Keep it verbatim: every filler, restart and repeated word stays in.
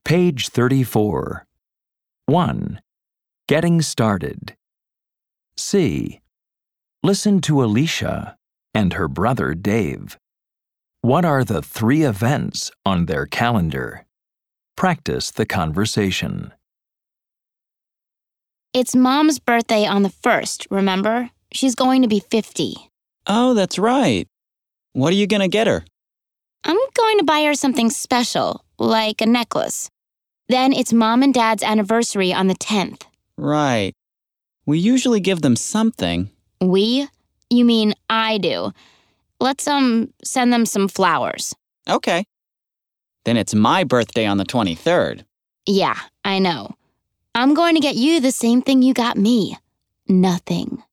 Page thirty-four. one. Getting started. C. Listen to Alicia and her brother Dave. What are the three events on their calendar? Practice the conversation. It's Mom's birthday on the first, remember? She's going to be fifty. Oh, that's right. What are you going to get her? I'm going to buy her something special, like a necklace. Then it's Mom and Dad's anniversary on the tenth. Right. We usually give them something. We? You mean I do. Let's, um, send them some flowers. Okay. Then it's my birthday on the twenty-third. Yeah, I know. I'm going to get you the same thing you got me. Nothing.